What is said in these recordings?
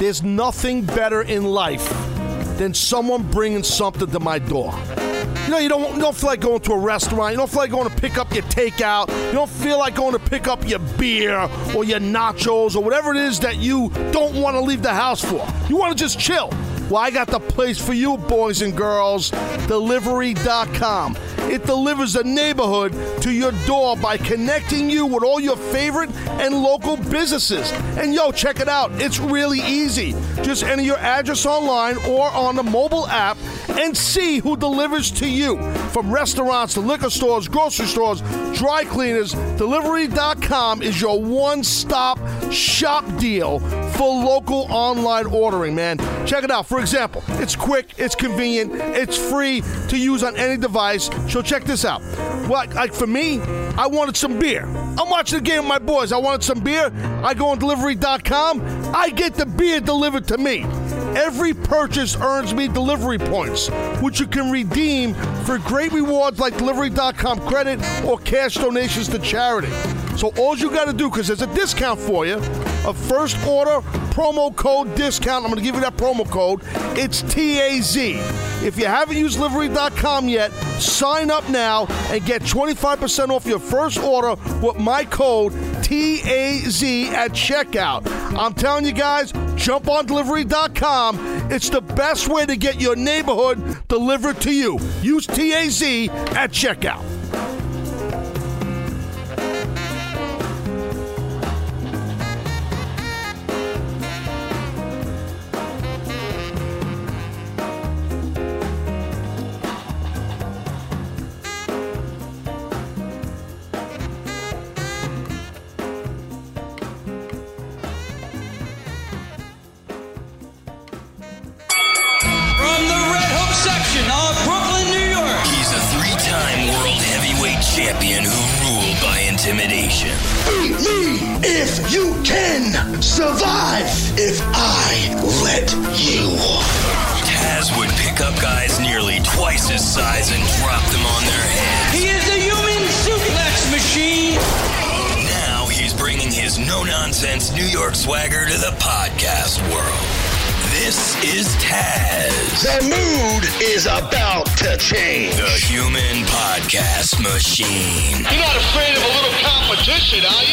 There's nothing better in life than someone bringing something to my door. You know, you don't feel like going to a restaurant. You don't feel like going to pick up your takeout. You don't feel like going to pick up your beer or your nachos or whatever it is that you don't want to leave the house for. You want to just chill. Well, I got the place for you, boys and girls. Delivery.com. It delivers a neighborhood to your door by connecting you with all your favorite and local businesses. And yo, check it out. It's really easy. Just enter your address online or on the mobile app and see who delivers to you. From restaurants to liquor stores, grocery stores, dry cleaners, Delivery.com is your one-stop shop deal for local online ordering, man. Check it out. For example, it's quick, it's convenient, it's free to use on any device. So check this out. Well, like for me, I wanted some beer. I'm watching the game with my boys. I wanted some beer. I go on Delivery.com. I get the beer delivered to me. Every purchase earns me delivery points, which you can redeem for great rewards like Delivery.com credit or cash donations to charity. So all you got to do, because there's a discount for you, a first order promo code discount. I'm going to give you that promo code. It's TAZ. If you haven't used Delivery.com yet, sign up now and get 25% off your first order with my code TAZ at checkout. I'm telling you guys, jump on Delivery.com. It's the best way to get your neighborhood delivered to you. Use TAZ at checkout. Champion who ruled by intimidation. Beat me if you can. Survive if I let you. Taz would pick up guys nearly twice his size and drop them on their heads. He is the human suplex machine. Now he's bringing his no-nonsense New York swagger to the podcast world. This is Taz. The mood is about to change. The human podcast machine. You're not afraid of a little competition, are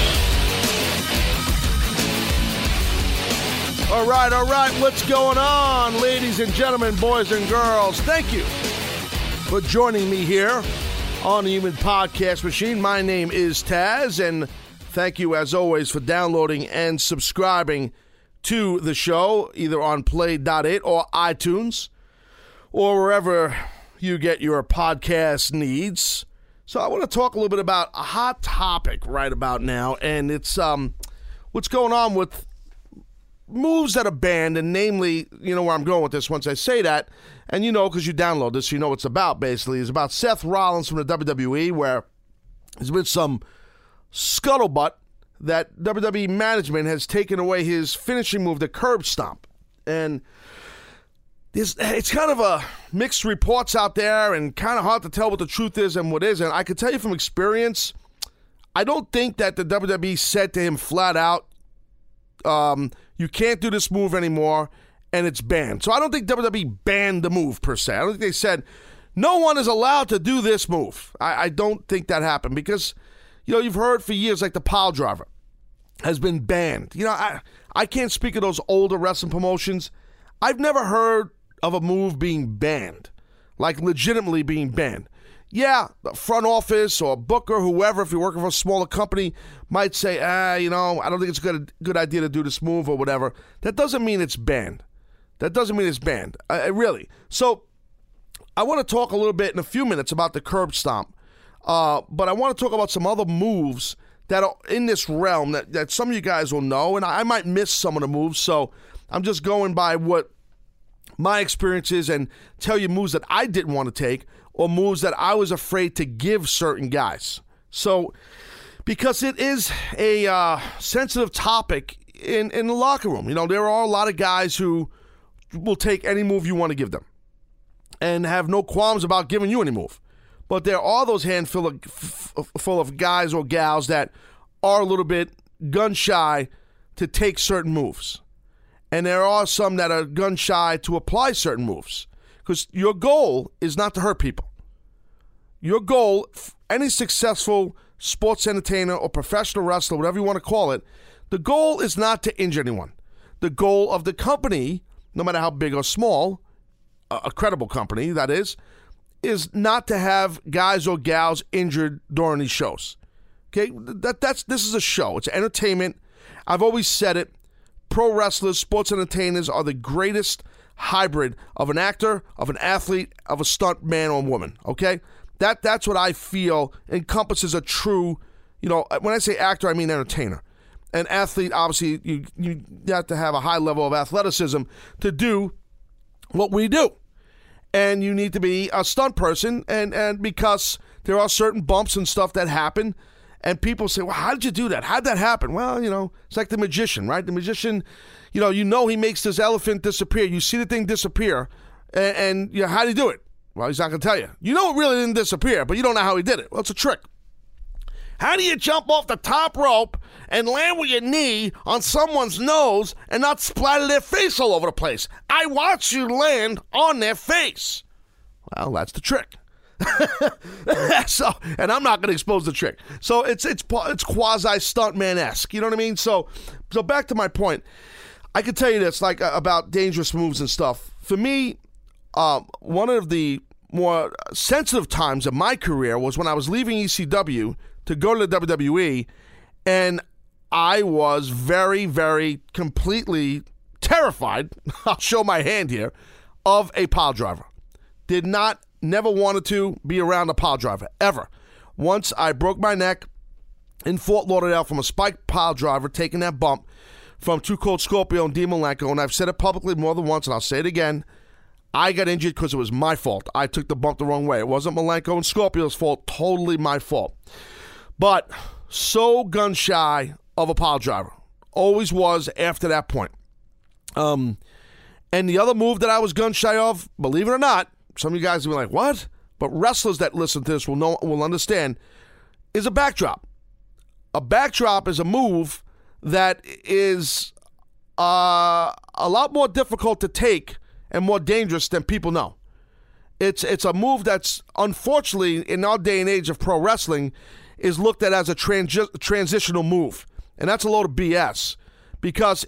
you? All right. What's going on, ladies and gentlemen, boys and girls? Thank you for joining me here on the Human Podcast Machine. My name is Taz, and thank you, as always, for downloading and subscribing to the show, either on Play.it or iTunes, or wherever you get your podcast needs. So I want to talk a little bit about a hot topic right about now, and it's what's going on with moves that are banned, and namely, you know where I'm going with this once I say that, and you know because you download this, you know what it's about, basically. It's about Seth Rollins from the WWE, where there's been some scuttlebutt that WWE management has taken away his finishing move, the curb stomp. And it's kind of a mixed reports out there and kind of hard to tell what the truth is and what isn't. I can tell you from experience, I don't think that the WWE said to him flat out, you can't do this move anymore, and it's banned. So I don't think WWE banned the move per se. I don't think they said, no one is allowed to do this move. I don't think that happened because, you know, you've heard for years like the pile driver has been banned. You know, I can't speak of those older wrestling promotions. I've never heard of a move being banned, like legitimately being banned. Yeah, the front office or booker, whoever, if you're working for a smaller company, might say, you know, I don't think it's a good idea to do this move or whatever. That doesn't mean it's banned. Really. So I want to talk a little bit in a few minutes about the curb stomp. But I want to talk about some other moves that are in this realm that some of you guys will know, and I might miss some of the moves, so I'm just going by what my experience is and tell you moves that I didn't want to take or moves that I was afraid to give certain guys. So, because it is a sensitive topic in the locker room. You know, there are a lot of guys who will take any move you want to give them and have no qualms about giving you any move. But there are those handful of guys or gals that are a little bit gun-shy to take certain moves. And there are some that are gun shy to apply certain moves. Because your goal is not to hurt people. Your goal, any successful sports entertainer or professional wrestler, whatever you want to call it, the goal is not to injure anyone. The goal of the company, no matter how big or small, a credible company, that is not to have guys or gals injured during these shows. Okay, this is a show. It's entertainment. I've always said it. Pro wrestlers, sports entertainers are the greatest hybrid of an actor, of an athlete, of a stunt man or woman. Okay, that's what I feel encompasses a true. When I say actor, I mean entertainer. An athlete, obviously, you have to have a high level of athleticism to do what we do. And you need to be a stunt person, and because there are certain bumps and stuff that happen, and people say, well, how did you do that? How did that happen? Well, it's like the magician, right? The magician, he makes this elephant disappear. You see the thing disappear, and how did he do it? Well, he's not going to tell you. You know it really didn't disappear, but you don't know how he did it. Well, it's a trick. How do you jump off the top rope and land with your knee on someone's nose and not splatter their face all over the place? I watch you land on their face. Well, that's the trick. And I'm not going to expose the trick. So it's quasi stuntman-esque. You know what I mean? So back to my point. I can tell you this, like about dangerous moves and stuff. For me, one of the more sensitive times of my career was when I was leaving ECW to go to the WWE, and I was very, very completely terrified, I'll show my hand here, of a pile driver. Never wanted to be around a pile driver, ever. Once I broke my neck in Fort Lauderdale from a spiked pile driver, taking that bump from Too Cold Scorpio and Dean Malenko, and I've said it publicly more than once, and I'll say it again, I got injured because it was my fault. I took the bump the wrong way. It wasn't Malenko and Scorpio's fault, totally my fault. But so gun-shy of a pile driver. Always was after that point. And the other move that I was gun-shy of, believe it or not, some of you guys will be like, what? But wrestlers that listen to this will understand, is a backdrop. A backdrop is a move that is a lot more difficult to take and more dangerous than people know. It's a move that's, unfortunately, in our day and age of pro wrestling, is looked at as a transitional move, and that's a load of BS, because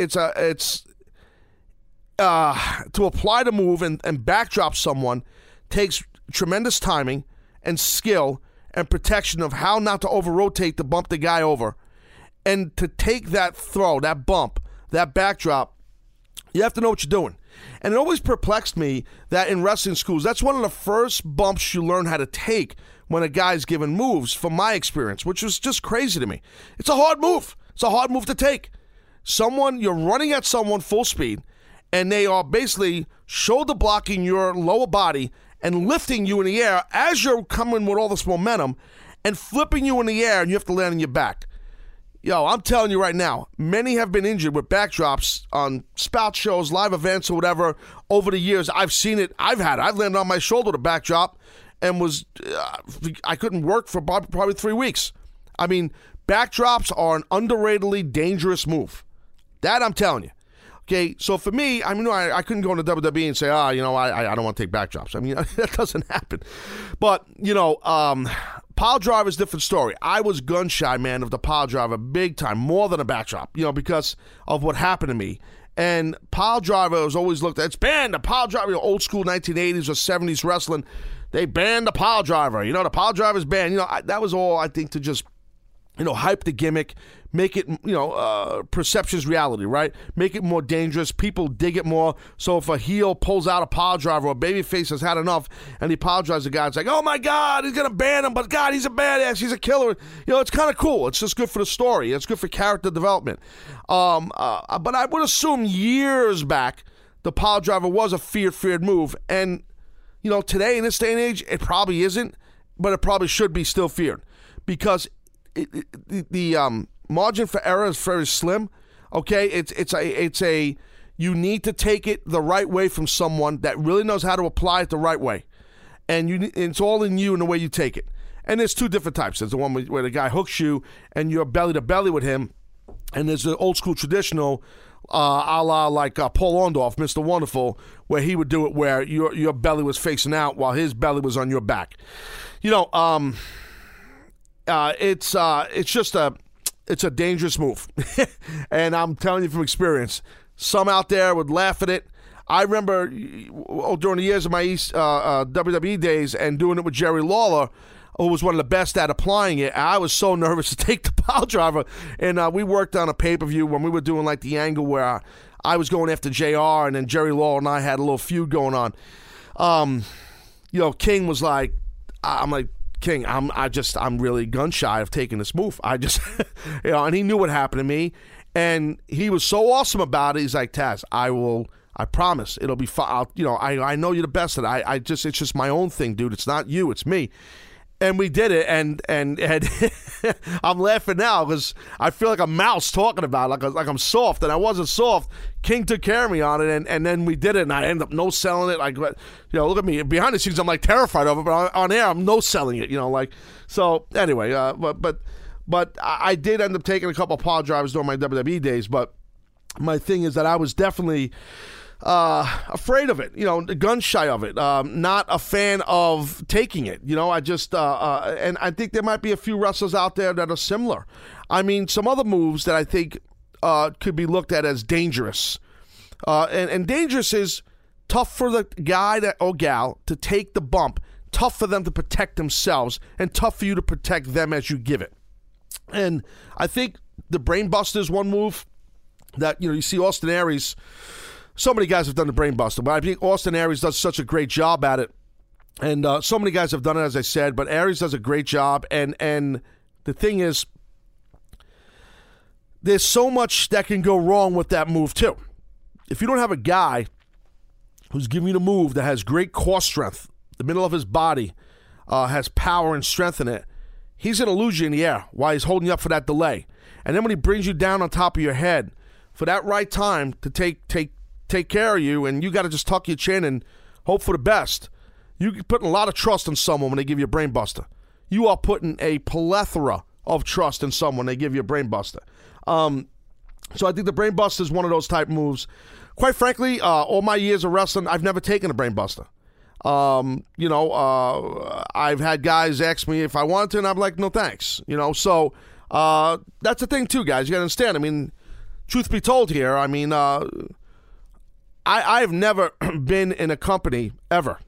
to apply the move and backdrop someone takes tremendous timing and skill and protection of how not to over-rotate to bump the guy over. And to take that throw, that bump, that backdrop, you have to know what you're doing. And it always perplexed me that in wrestling schools, that's one of the first bumps you learn how to take when a guy's given moves, from my experience, which was just crazy to me. It's a hard move. It's a hard move to take. You're running at someone full speed, and they are basically shoulder blocking your lower body and lifting you in the air as you're coming with all this momentum and flipping you in the air, and you have to land on your back. Yo, I'm telling you right now, many have been injured with backdrops on spout shows, live events, or whatever over the years. I've seen it. I've landed on my shoulder with a backdrop and I couldn't work for probably 3 weeks. I mean, backdrops are an underratedly dangerous move. That I'm telling you. Okay, so for me, I mean, I couldn't go into WWE and say, I don't want to take backdrops. I mean, that doesn't happen. But, pile driver is a different story. I was gun shy, man, of the pile driver big time, more than a backdrop, because of what happened to me. And pile driver was always looked at, it's banned, the pile driver, old school 1980s or 70s wrestling, they banned the pile driver. The pile driver's banned. That was all, I think, to just, hype the gimmick, make it, perception's reality, right? Make it more dangerous. People dig it more. So if a heel pulls out a pile driver or a babyface has had enough and he pile drives the guy, it's like, oh my God, he's going to ban him, but God, he's a badass, he's a killer. It's kind of cool. It's just good for the story. It's good for character development. But I would assume years back, the pile driver was a feared move. And, today in this day and age, it probably isn't, but it probably should be still feared, because the margin for error is very slim. Okay, you need to take it the right way from someone that really knows how to apply it the right way, and it's all in you and the way you take it. And there's two different types. There's the one where the guy hooks you and you're belly to belly with him, and there's the old school traditional a la like Paul Orndorff, Mr. Wonderful, where he would do it where your belly was facing out while his belly was on your back. It's a dangerous move, and I'm telling you from experience. Some out there would laugh at it. I remember during the years of my WWE days and doing it with Jerry Lawler, who was one of the best at applying it. I was so nervous to take the pile driver, and we worked on a pay-per-view when we were doing like the angle where I was going after JR, and then Jerry Lawler and I had a little feud going on. King was like, I'm like, King, I'm really gun shy of taking this move. I just, and he knew what happened to me, and he was so awesome about it. He's like, Taz, I promise it'll be fine. I know you're the best at it. It's just my own thing, dude. It's not you, it's me. And we did it, and I'm laughing now because I feel like a mouse talking about it, like I'm soft, and I wasn't soft. King took care of me on it, and then we did it, and I ended up no-selling it. Look at me. Behind the scenes, I'm like terrified of it, but on air, I'm no-selling it, So, anyway, but I did end up taking a couple of pile drivers during my WWE days, but my thing is that I was definitely afraid of it, gun shy of it, not a fan of taking it. I just, and I think there might be a few wrestlers out there that are similar. I mean, some other moves that I think could be looked at as dangerous. And dangerous is tough for the guy or gal to take the bump, tough for them to protect themselves, and tough for you to protect them as you give it. And I think the Brainbuster is one move that, you see Austin Aries. So many guys have done the Brainbuster, but I think Austin Aries does such a great job at it. And so many guys have done it, as I said, but Aries does a great job. And the thing is, there's so much that can go wrong with that move, too. If you don't have a guy who's giving you the move that has great core strength, the middle of his body has power and strength in it, he's going to lose you in the air while he's holding you up for that delay. And then when he brings you down on top of your head, for that right time to take care of you, and you got to just tuck your chin and hope for the best. You're putting a lot of trust in someone when they give you a Brainbuster. You are putting a plethora of trust in someone when they give you a Brainbuster. So I think the Brainbuster is one of those type moves. Quite frankly, all my years of wrestling, I've never taken a Brainbuster. I've had guys ask me if I wanted to, and I'm like, no thanks. So that's the thing too, guys. You got to understand. I mean, truth be told here, I mean, I've never been in a company ever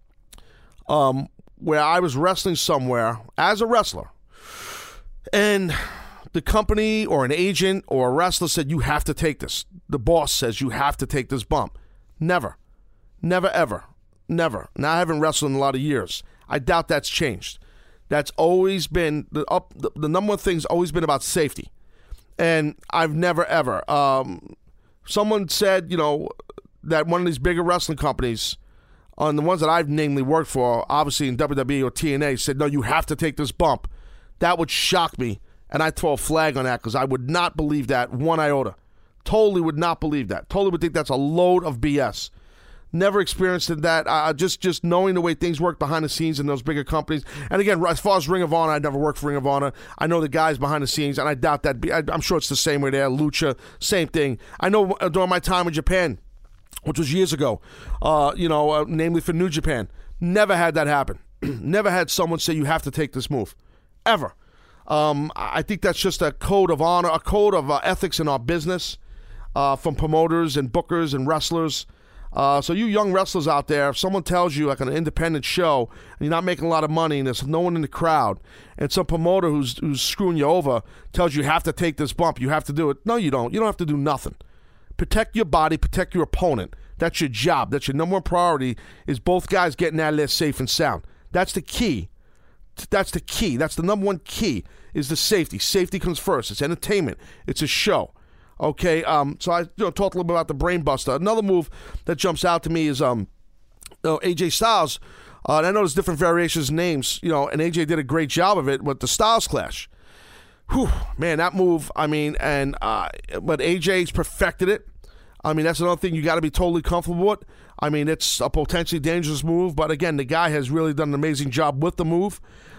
where I was wrestling somewhere as a wrestler, and the company or an agent or a wrestler said, you have to take this. The boss says you have to take this bump. Never, ever. Now, I haven't wrestled in a lot of years. I doubt that's changed. That's always been, the number one thing's always been about safety. And I've never, ever. Someone said, that one of these bigger wrestling companies, on the ones that I've namely worked for, obviously in WWE or TNA, said, no, you have to take this bump. That would shock me, and I'd throw a flag on that because I would not believe that one iota. Totally would not believe that. Totally would think that's a load of BS. Never experienced that. Just knowing the way things work behind the scenes in those bigger companies. And again, as far as Ring of Honor, I never worked for Ring of Honor. I know the guys behind the scenes, and I doubt that. I'm sure it's the same way there. Lucha, same thing. I know during my time in Japan, which was years ago, namely for New Japan, never had that happen. Never had someone say you have to take this move, ever. I think that's just a code of honor, a code of ethics in our business from promoters and bookers and wrestlers. So you young wrestlers out there, if someone tells you like an independent show and you're not making a lot of money and there's no one in the crowd and some promoter who's screwing you over tells you have to take this bump, you have to do it. No, you don't. You don't have to do nothing. Protect your body, protect your opponent. That's your job. That's your number one priority, is both guys getting out of there safe and sound. That's the key. That's the key. That's the number one key, is the safety. Safety comes first. It's entertainment. It's a show. Okay, so I talked a little bit about the Brainbuster. Another move that jumps out to me is AJ Styles. And I know there's different variations of names, and AJ did a great job of it with the Styles Clash. Whew, man, that move, I mean, but AJ's perfected it. I mean, that's another thing you got to be totally comfortable with. I mean, it's a potentially dangerous move, but again, the guy has really done an amazing job with the move.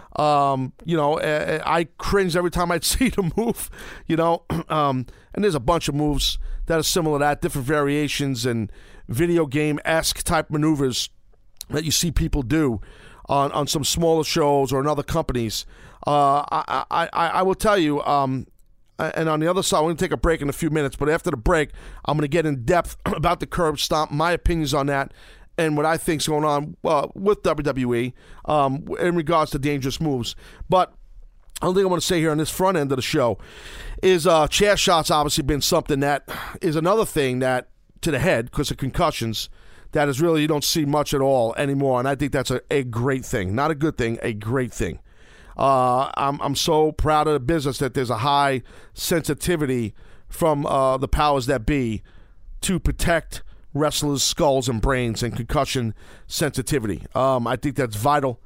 I cringe every time I see the move, and there's a bunch of moves that are similar to that, different variations and video game-esque type maneuvers that you see people do on some smaller shows or in other companies. I will tell you, and on the other side, we're going to take a break in a few minutes, but after the break, I'm going to get in depth about the curb stomp, my opinions on that, and what I think is going on with WWE in regards to dangerous moves. But the only thing I want to say here on this front end of the show is chair shots obviously been something that is another thing that, to the head, because of concussions, that is really, you don't see much at all anymore, and I think that's a great thing. Not a good thing, a great thing. I'm so proud of the business that there's a high sensitivity from the powers that be to protect wrestlers' skulls and brains and concussion sensitivity. I think that's vital.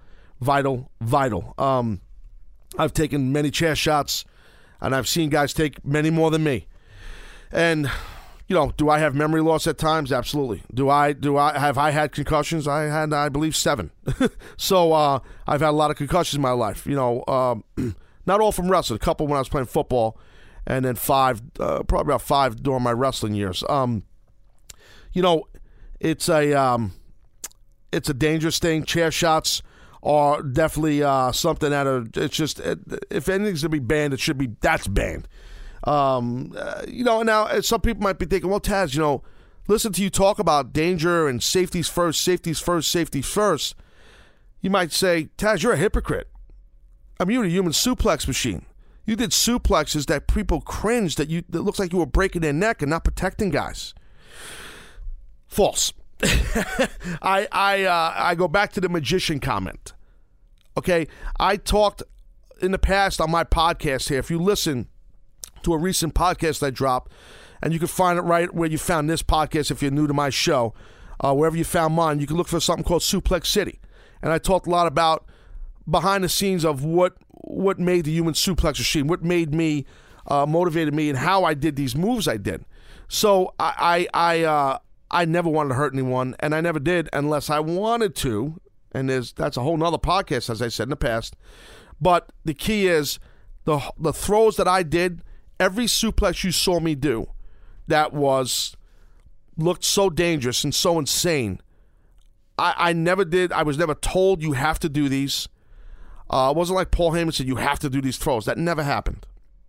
I've taken many chair shots, and I've seen guys take many more than me. And, do I have memory loss at times? Absolutely. Have I had concussions? I believe 7. So I've had a lot of concussions in my life. Not all from wrestling. A couple when I was playing football, and then 5, probably about 5 during my wrestling years. It's a dangerous thing. Chair shots are definitely something that it's just, if anything's to be banned, it should be, that's banned. Now some people might be thinking, well, Taz, listen to you talk about danger and safety's first. You might say, Taz, you're a hypocrite. I mean, you're a human suplex machine. You did suplexes that people cringed, that looks like you were breaking their neck and not protecting guys. False. I go back to the magician comment. Okay, I talked in the past on my podcast here. If you listen to a recent podcast I dropped, and you can find it right where you found this podcast if you're new to my show, wherever you found mine, you can look for something called Suplex City. And I talked a lot about behind the scenes of what made the human suplex machine, what made me, motivated me, and how I did these moves I did. So I never wanted to hurt anyone, and I never did unless I wanted to, and that's a whole nother podcast, as I said in the past. But the key is the throws that I did, every suplex you saw me do that looked so dangerous and so insane, I never did. I was never told you have to do these. It wasn't like Paul Heyman said you have to do these throws. That never happened.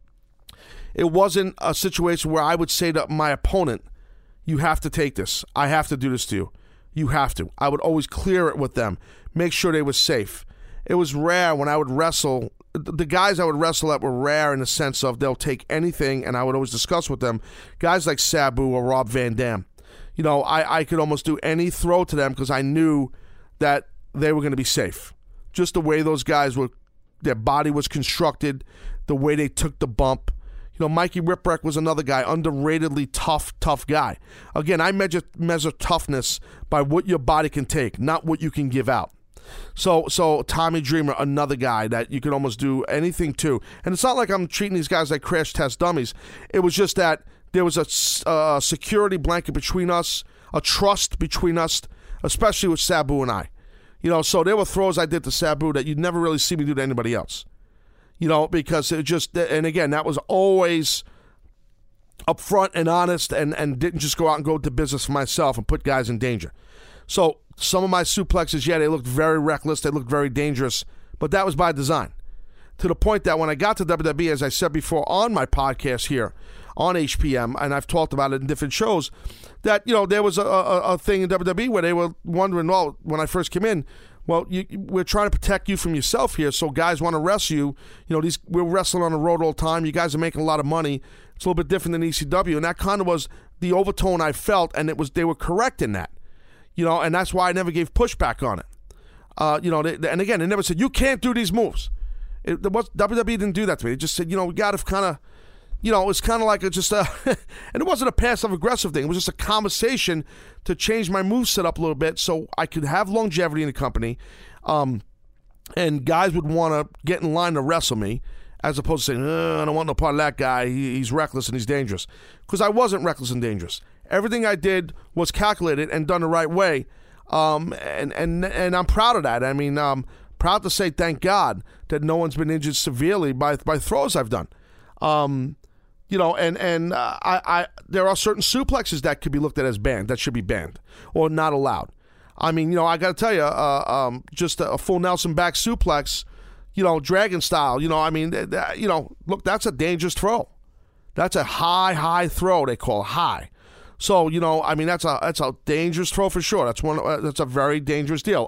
It wasn't a situation where I would say to my opponent, you have to take this. I have to do this to you. You have to. I would always clear it with them, make sure they were safe. It was rare when I would wrestle. The guys I would wrestle at were rare in the sense of they'll take anything, and I would always discuss with them. Guys like Sabu or Rob Van Dam. I could almost do any throw to them because I knew that they were going to be safe. Just the way those guys their body was constructed, the way they took the bump. Mikey Whipwreck was another guy, underratedly tough guy. Again, I measure toughness by what your body can take, not what you can give out. So Tommy Dreamer, another guy that you can almost do anything to. And it's not like I'm treating these guys like crash test dummies. It was just that there was a security blanket between us, a trust between us, especially with Sabu and I. So there were throws I did to Sabu that you'd never really see me do to anybody else. Because it just, and again, that was always upfront and honest and didn't just go out and go to business for myself and put guys in danger. So some of my suplexes, they looked very reckless, they looked very dangerous, but that was by design. To the point that when I got to WWE, as I said before on my podcast here on HPM, and I've talked about it in different shows, that, there was a thing in WWE where they were wondering, well, when I first came in, well, we're trying to protect you from yourself here, so guys want to wrestle you. We're wrestling on the road all the time. You guys are making a lot of money. It's a little bit different than ECW, and that kind of was the overtone I felt, and they were correct in that. And that's why I never gave pushback on it. And again, they never said, you can't do these moves. WWE didn't do that to me. They just said, we got to kind of, it's kind of like and it wasn't a passive-aggressive thing. It was just a conversation to change my moveset up a little bit so I could have longevity in the company, and guys would want to get in line to wrestle me, as opposed to saying, I don't want no part of that guy. He's reckless and he's dangerous. Because I wasn't reckless and dangerous. Everything I did was calculated and done the right way. And I'm proud of that. I mean, proud to say thank God that no one's been injured severely by throws I've done. You know, and there are certain suplexes that could be looked at as banned, that should be banned or not allowed. I mean, you know, I got to tell you, just a full Nelson back suplex, you know, dragon style, you know, I mean, you know, look, that's a dangerous throw. That's a high throw, they call it, high. So, you know, I mean, that's a dangerous throw for sure. That's a very dangerous deal.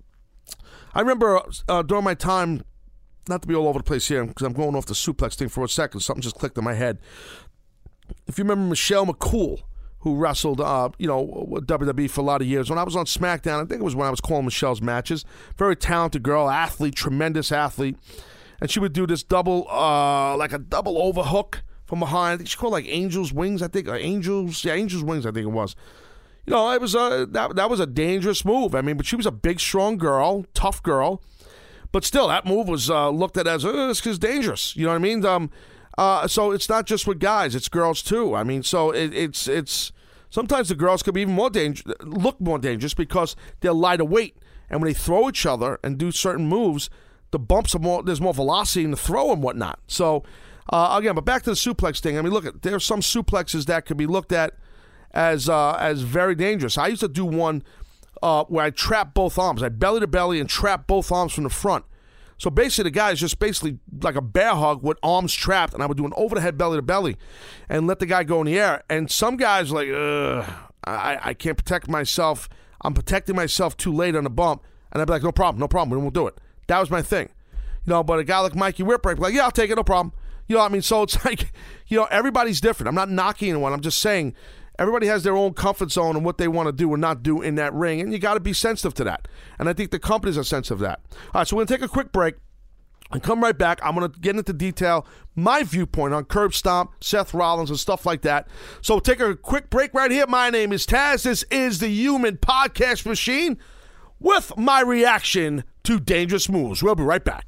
I remember during my time, not to be all over the place here, because I'm going off the suplex thing for a second. Something just clicked in my head. If you remember Michelle McCool, who wrestled, you know, WWE for a lot of years. When I was on SmackDown, I think it was when I was calling Michelle's matches. Very talented girl, athlete, tremendous athlete. And she would do this double, like a double overhook from behind. I think she called like Angel's Wings, I think. Angel's Wings, I think it was. You know, it was that was a dangerous move. I mean, but she was a big, strong girl, tough girl. But still, that move was looked at as this is dangerous. You know what I mean? So it's not just with guys; it's girls too. I mean, so it's sometimes the girls could be even more look more dangerous because they're lighter weight, and when they throw each other and do certain moves, the bumps are more. There's more velocity in the throw and whatnot. So again, but back to the suplex thing. I mean, look, there are some suplexes that could be looked at as very dangerous. I used to do one. Where I trap both arms. I belly to belly and trap both arms from the front. So basically the guy is just basically like a bear hug with arms trapped, and I would do an over the head belly to belly and let the guy go in the air. And some guys are like, I can't protect myself. I'm protecting myself too late on the bump. And I'd be like, no problem, we won't do it. That was my thing. You know, but a guy like Mikey Whipwreck, like, yeah, I'll take it, no problem. You know what I mean? So it's like, you know, everybody's different. I'm not knocking anyone. I'm just saying everybody has their own comfort zone and what they want to do or not do in that ring, and you got to be sensitive to that. And I think the companies are sensitive to that. All right, so we're going to take a quick break and come right back. I'm going to get into detail my viewpoint on Curb Stomp, Seth Rollins, and stuff like that. So take a quick break right here. My name is Taz. This is the Human Podcast Machine with my reaction to Dangerous Moves. We'll be right back.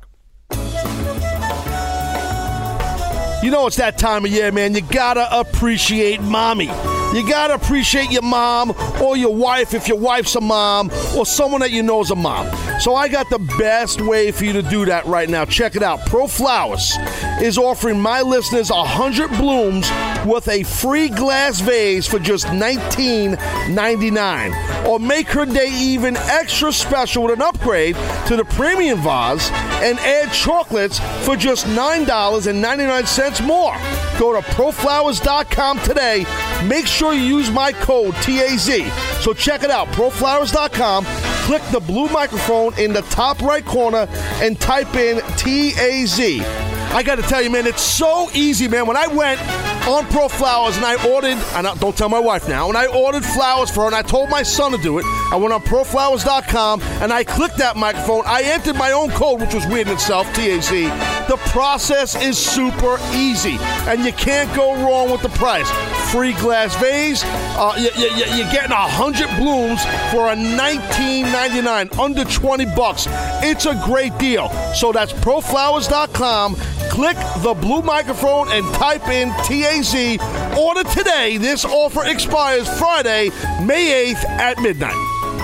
You know it's that time of year, man. You gotta appreciate mommy. You gotta appreciate your mom or your wife if your wife's a mom or someone that you know is a mom. So I got the best way for you to do that right now. Check it out. Pro Flowers is offering my listeners 100 blooms with a free glass vase for just $19.99. Or make her day even extra special with an upgrade to the premium vase and add chocolates for just $9.99 more. Go to proflowers.com today. Make sure you use my code TAZ. So check it out, proflowers.com. Click the blue microphone in the top right corner and type in TAZ. I got to tell you, man, it's so easy, man. When I went on Pro Flowers and I ordered, and don't tell my wife now, when I ordered flowers for her and I told my son to do it, I went on proflowers.com and I clicked that microphone. I entered my own code, which was weird in itself, TAZ. The process is super easy, and you can't go wrong with the price. Free glass vase. You're getting 100 blooms for a $19.99, under $20. It's a great deal. So that's proflowers.com. Click the blue microphone and type in TAZ. Order today. This offer expires Friday, May 8th at midnight.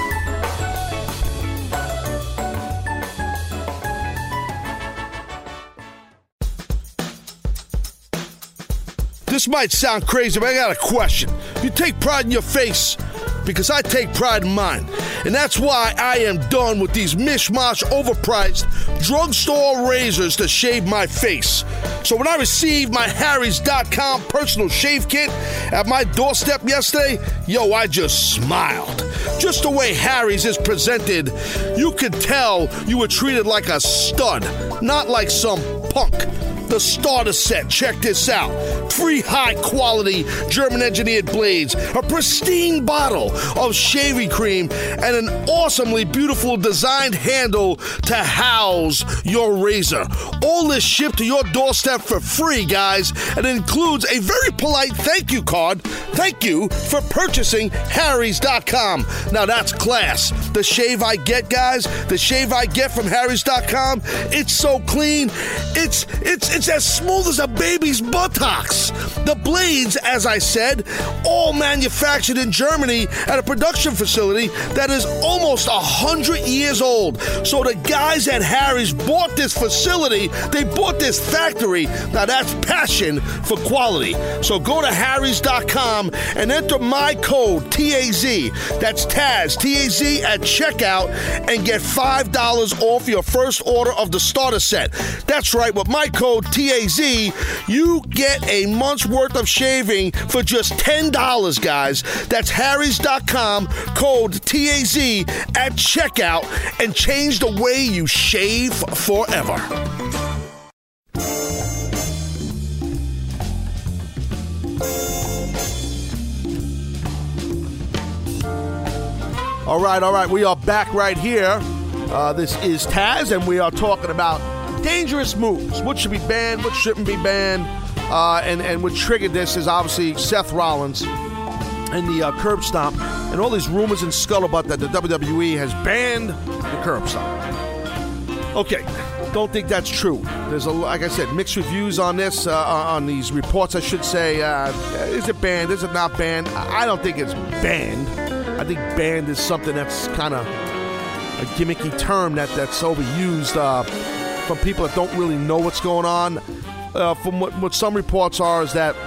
This might sound crazy, but I got a question. You take pride in your face because I take pride in mine. And that's why I am done with these mishmash overpriced drugstore razors to shave my face. So when I received my Harry's.com personal shave kit at my doorstep yesterday, I just smiled. Just the way Harry's is presented, you could tell you were treated like a stud, not like some punk. The starter set, check this out. 3 high-quality German-engineered blades, a pristine bottle of shaving cream, and an awesomely beautiful designed handle to house your razor. All this shipped to your doorstep for free, guys, and it includes a very polite thank you card. Thank you for purchasing Harry's.com. Now that's class. The shave I get, guys, the shave I get from Harry's.com, it's so clean. It's It's as smooth as a baby's buttocks. The blades, as I said, all manufactured in Germany at a production facility that is almost 100 years old. So the guys at Harry's bought this facility. They bought this factory. Now that's passion for quality. So go to harrys.com and enter my code TAZ. That's Taz, T-A-Z at checkout, and get $5 off your first order of the starter set. That's right, with my code TAZ, you get a month's worth of shaving for just $10, guys. That's harrys.com, code TAZ at checkout, and change the way you shave forever. All right. We are back right here. This is Taz, and we are talking about dangerous moves. What should be banned, what shouldn't be banned. And what triggered this is obviously Seth Rollins and the curb stomp, and all these rumors and scuttlebutt that the WWE has banned the curb stomp. Okay, don't think that's true. There's, like I said, mixed reviews on this, on these reports, I should say. Is it banned? Is it not banned? I don't think it's banned. I think banned is something that's kind of a gimmicky term that's overused from people that don't really know what's going on. From what some reports are is that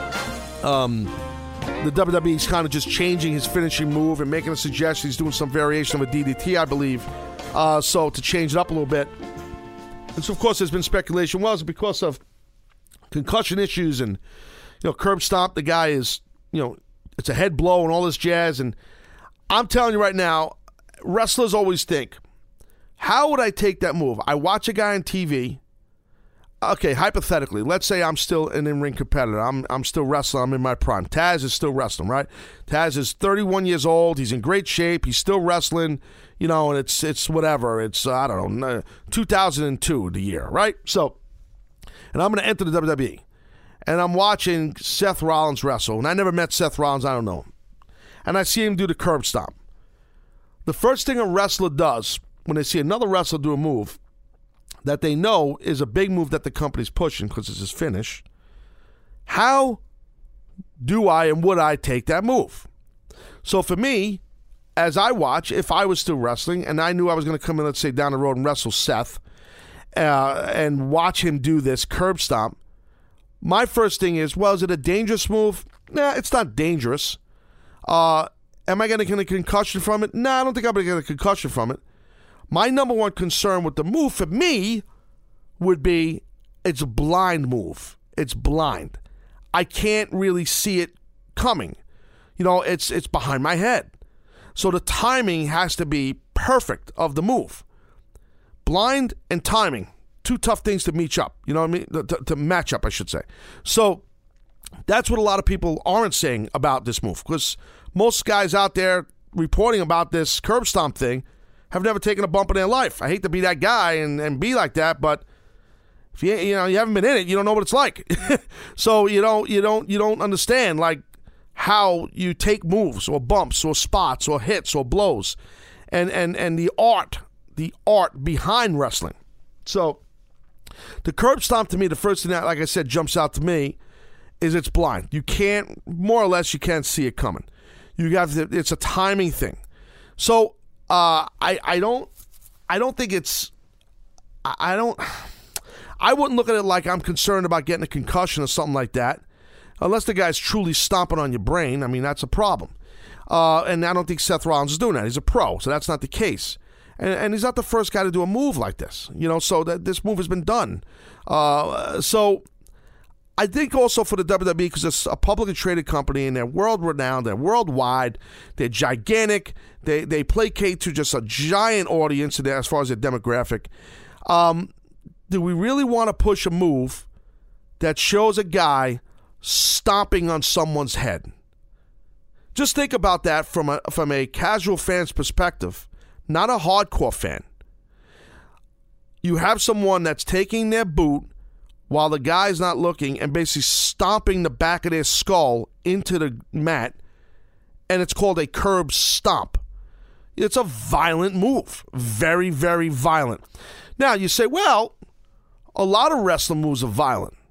the WWE is kind of just changing his finishing move and making a suggestion. He's doing some variation of a DDT, I believe, so to change it up a little bit. And so, of course, there's been speculation. Well, it's because of concussion issues and, curb stomp. The guy is, it's a head blow and all this jazz. And I'm telling you right now, wrestlers always think, how would I take that move? I watch a guy on TV. Okay, hypothetically, let's say I'm still an in-ring competitor. I'm still wrestling. I'm in my prime. Taz is still wrestling, right? Taz is 31 years old. He's in great shape. He's still wrestling, and it's whatever. It's, 2002, the year, right? So, and I'm going to enter the WWE. And I'm watching Seth Rollins wrestle. And I never met Seth Rollins. I don't know him. And I see him do the curb stomp. The first thing a wrestler does when they see another wrestler do a move that they know is a big move that the company's pushing because it's his finish, how do I and would I take that move? So for me, as I watch, if I was still wrestling and I knew I was going to come in, let's say, down the road and wrestle Seth and watch him do this curb stomp, my first thing is, well, is it a dangerous move? Nah, it's not dangerous. Am I going to get a concussion from it? Nah, I don't think I'm going to get a concussion from it. My number one concern with the move for me would be it's a blind move. It's blind. I can't really see it coming. It's behind my head. So the timing has to be perfect of the move. Blind and timing, two tough things to match up. You know what I mean? To match up, I should say. So that's what a lot of people aren't saying about this move, because most guys out there reporting about this curb stomp thing have never taken a bump in their life. I hate to be that guy and be like that, but if you haven't been in it, you don't know what it's like. So you don't understand like how you take moves or bumps or spots or hits or blows, and the art behind wrestling. So the curb stomp, to me, the first thing that, like I said, jumps out to me is it's blind. You can't, more or less, you can't see it coming. It's a timing thing. So I don't think it's, I wouldn't look at it like I'm concerned about getting a concussion or something like that, unless the guy's truly stomping on your brain. I mean, that's a problem. And I don't think Seth Rollins is doing that. He's a pro, so that's not the case. And he's not the first guy to do a move like this, so that this move has been done. So I think also for the WWE, because it's a publicly traded company and they're world-renowned, they're worldwide, they're gigantic, they placate to just a giant audience as far as their demographic. Do we really want to push a move that shows a guy stomping on someone's head? Just think about that from a casual fan's perspective, not a hardcore fan. You have someone that's taking their boot while the guy's not looking and basically stomping the back of their skull into the mat, and it's called a curb stomp. It's a violent move. Very, very violent. Now, you say, well, a lot of wrestling moves are violent.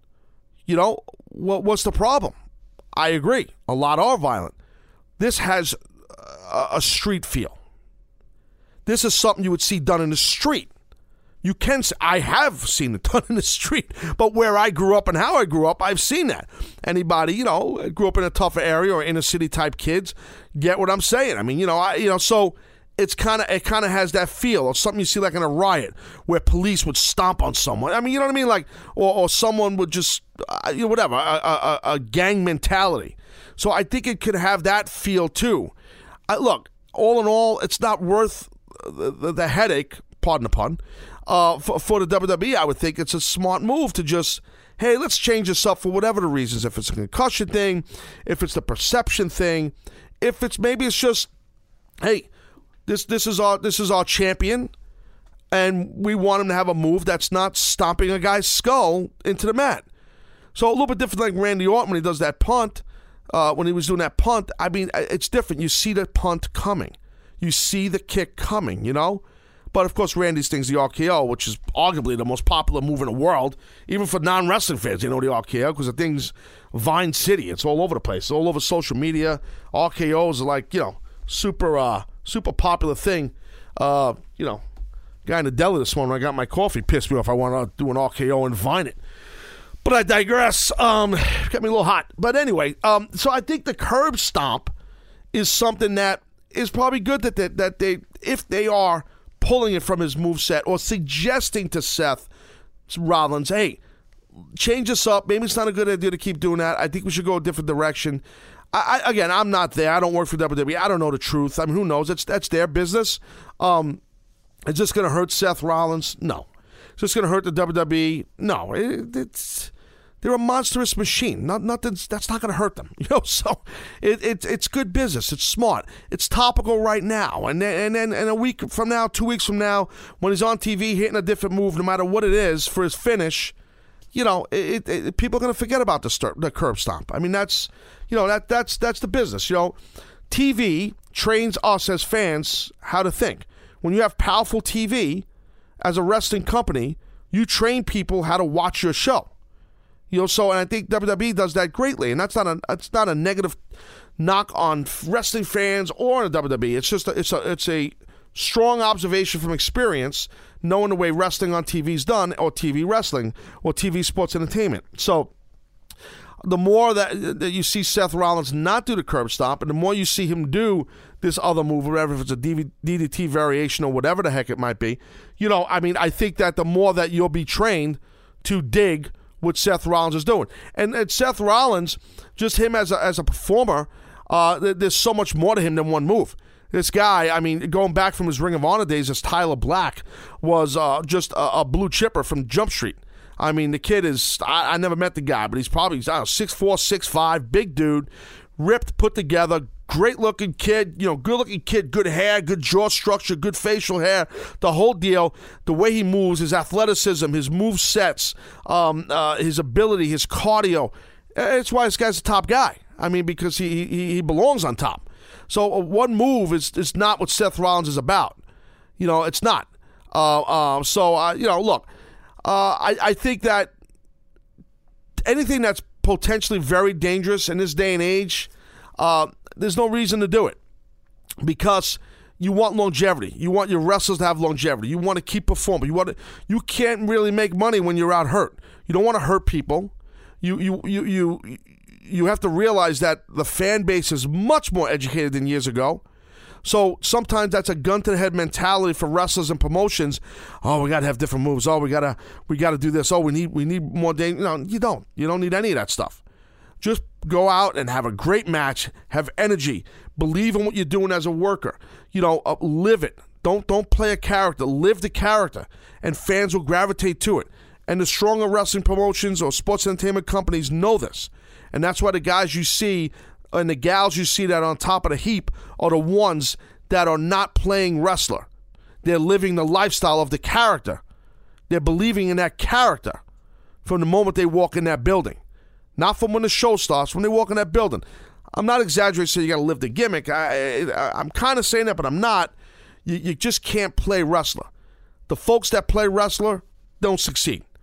You know, what's the problem? I agree. A lot are violent. This has a street feel. This is something you would see done in the street. You can. I have seen it done in the street, but where I grew up and how I grew up, I've seen that. Anybody, you know, grew up in a tougher area or inner city type kids, get what I'm saying. I mean, so it kind of has that feel of something you see like in a riot where police would stomp on someone. I mean, you know what I mean, like or someone would just whatever a gang mentality. So I think it could have that feel too. Look, all in all, it's not worth the headache. Pardon the pun. For the WWE, I would think it's a smart move to just, hey, let's change this up for whatever the reasons. If it's a concussion thing, if it's the perception thing, if it's maybe it's just, hey, this is our champion, and we want him to have a move that's not stomping a guy's skull into the mat. So a little bit different like Randy Orton when he does that punt, when he was doing that punt. I mean, it's different. You see the punt coming. You see the kick coming, you know? But, of course, Randy's thing's the RKO, which is arguably the most popular move in the world. Even for non-wrestling fans, you know the RKO, because the thing's Vine City. It's all over the place. It's all over social media. RKOs are like, you know, super popular thing. You know, guy in the deli this morning, when I got my coffee, pissed me off. I wanted to do an RKO and Vine it. But I digress. Got me a little hot. But anyway, so I think the curb stomp is something that is probably good that they, if they are pulling it from his moveset or suggesting to Seth Rollins, hey, change this up. Maybe it's not a good idea to keep doing that. I think we should go a different direction. Again, I'm not there. I don't work for WWE. I don't know the truth. I mean, who knows? That's their business. Is this going to hurt Seth Rollins? No. Is this going to hurt the WWE? No. They're a monstrous machine. That's not going to hurt them. You know, so it's good business. It's smart. It's topical right now. And then a week from now, 2 weeks from now, when he's on TV hitting a different move, no matter what it is for his finish, you know, people are going to forget about the curb stomp. I mean, that's the business. You know, TV trains us as fans how to think. When you have powerful TV as a wrestling company, you train people how to watch your show. You know, so, and I think WWE does that greatly, and that's not a negative knock on wrestling fans or the WWE. It's just it's a strong observation from experience, knowing the way wrestling on TV is done, or TV wrestling, or TV sports entertainment. So, the more that you see Seth Rollins not do the curb stomp, and the more you see him do this other move, whatever, if it's a DDT variation or whatever the heck it might be, you know, I mean, I think that the more that you'll be trained to dig what Seth Rollins is doing. And Seth Rollins, just him as a performer, there's so much more to him than one move. This guy, I mean, going back from his Ring of Honor days as Tyler Black, was just a blue chipper from Jump Street. I mean, the kid is, I never met the guy, but he's probably, 6'4", 6'5", big dude, ripped, put together, great-looking kid, you know, good-looking kid, good hair, good jaw structure, good facial hair, the whole deal, the way he moves, his athleticism, his move sets, his ability, his cardio. That's why this guy's a top guy. I mean, because he belongs on top. So one move is not what Seth Rollins is about. You know, it's not. You know, look, I think that anything that's potentially very dangerous in this day and age, there's no reason to do it, because you want longevity. You want your wrestlers to have longevity. You want to keep performing. You can't really make money when you're out hurt. You don't want to hurt people. You have to realize that the fan base is much more educated than years ago. So sometimes that's a gun to the head mentality for wrestlers and promotions. Oh, we got to have different moves. Oh, we got to do this. Oh, we need more day. No, you don't. You don't need any of that stuff. Just go out and have a great match, have energy, believe in what you're doing as a worker. You know, live it. Don't play a character. Live the character, and fans will gravitate to it. And the stronger wrestling promotions or sports entertainment companies know this. And that's why the guys you see and the gals you see that are on top of the heap are the ones that are not playing wrestler. They're living the lifestyle of the character. They're believing in that character from the moment they walk in that building. Not from when the show starts, when they walk in that building. I'm not exaggerating, saying you got to live the gimmick. I'm kind of saying that, but I'm not. You just can't play wrestler. The folks that play wrestler don't succeed.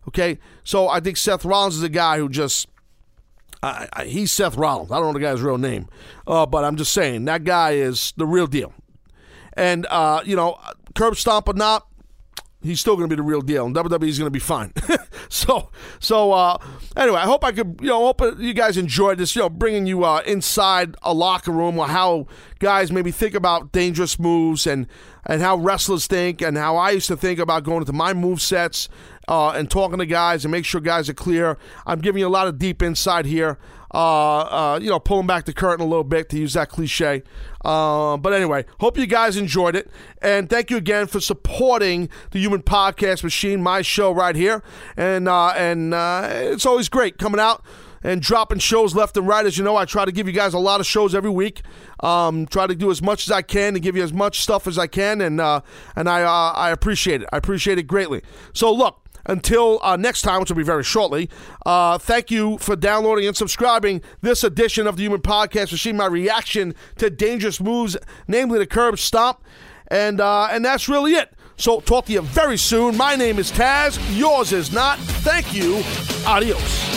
Okay? So I think Seth Rollins is a guy who just, he's Seth Rollins. I don't know the guy's real name. But I'm just saying, that guy is the real deal. And, curb stomp or not, he's still going to be the real deal, and WWE's going to be fine. So anyway, I hope I could, hope you guys enjoyed this, bringing you inside a locker room, or how guys maybe think about dangerous moves, and how wrestlers think, and how I used to think about going into my move sets and talking to guys and make sure guys are clear. I'm giving you a lot of deep insight here. Pulling back the curtain a little bit, to use that cliche. But anyway, hope you guys enjoyed it. And thank you again for supporting the Human Podcast Machine, my show right here. And it's always great coming out and dropping shows left and right. As you know, I try to give you guys a lot of shows every week. Try to do as much as I can to give you as much stuff as I can. And I appreciate it. I appreciate it greatly. So look, until next time, which will be very shortly, thank you for downloading and subscribing this edition of the Human Podcast Machine, my reaction to dangerous moves, namely the curb stomp. And that's really it. So talk to you very soon. My name is Taz. Yours is not. Thank you. Adios.